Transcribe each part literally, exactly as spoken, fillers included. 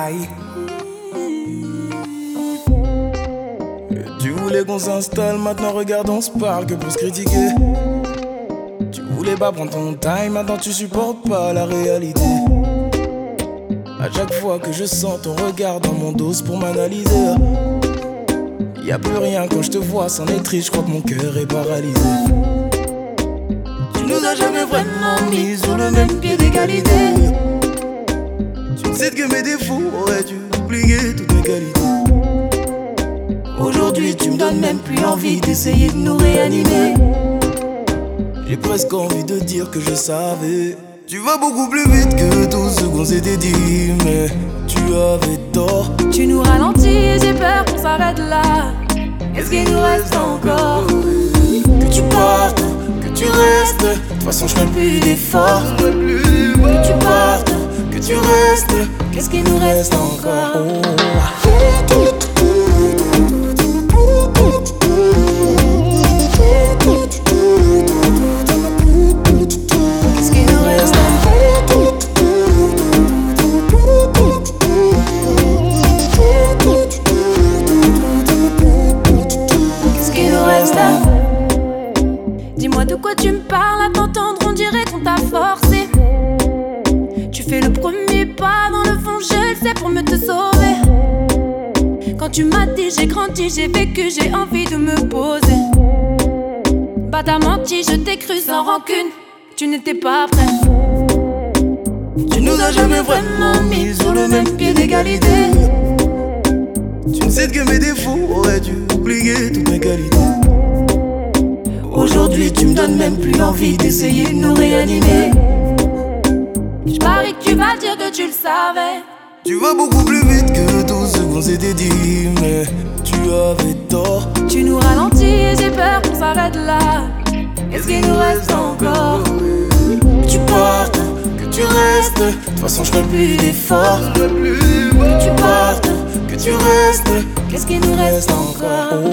aïe. Tu voulais qu'on s'installe, maintenant regarde on se parle que pour se critiquer. Tu voulais pas prendre ton time, maintenant tu supportes pas la réalité. À chaque fois que je sens ton regard dans mon dos pour m'analyser, y'a plus rien quand je te vois, c'en est triste, je crois que mon cœur est paralysé. Tu nous as jamais vraiment mis sur le même pied d'égalité. Tu sais que mes défauts auraient dû oublier toutes mes qualités. Aujourd'hui tu me donnes même plus envie d'essayer de nous réanimer. J'ai presque envie de dire que je savais. Tu vas beaucoup plus vite que tout ce qu'on s'était dit, mais tu avais tort. Tu nous ralentis, j'ai peur qu'on s'arrête là. Qu'est-ce qu'il nous reste encore? Que tu partes, que tu restes, de toute façon je ferai plus d'efforts. Que tu partes, que tu restes, qu'est-ce qu'il nous reste encore? oh. Dis-moi de quoi tu me parles, à t'entendre on dirait qu'on t'a forcé. Tu fais le premier pas, dans le fond je le sais, pour me te sauver. Quand tu m'as dit j'ai grandi, j'ai vécu, j'ai envie de me poser. Bah t'as menti, je t'ai cru sans rancune, tu n'étais pas prêt. Tu nous as jamais vraiment mis sur le même pied d'égalité. Tu ne sais que mes défauts auraient dû oublier toutes mes qualités. Aujourd'hui tu me donnes même plus envie d'essayer de nous réanimer. J'parie que tu vas dire que tu le savais. Tu vas beaucoup plus vite que tout ce qu'on s'était dit, mais tu avais tort. Tu nous ralentis, j'ai peur qu'on s'arrête là. Qu'est-ce qu'il nous reste encore? Que tu partes, que tu restes, de toute façon je ferai plus d'efforts. Que tu partes, que tu restes, qu'est-ce qu'il nous reste encore? oh.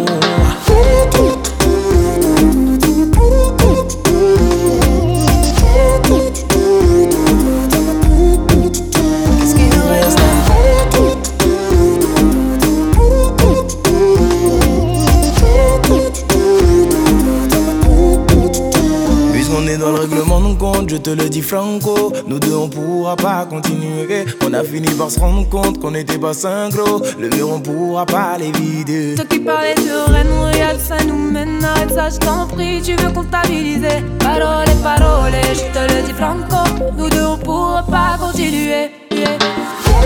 Dans le règlement de compte, je te le dis franco, nous deux on pourra pas continuer. On a fini par se rendre compte qu'on n'était pas synchro. Le mur on pourra pas les vider. Toi qui parlais de Rennes, Montréal, ça nous mène. Arrête ça, je t'en prie, tu veux comptabiliser. Parole, parole, je te le dis franco, nous deux on pourra pas continuer, yeah.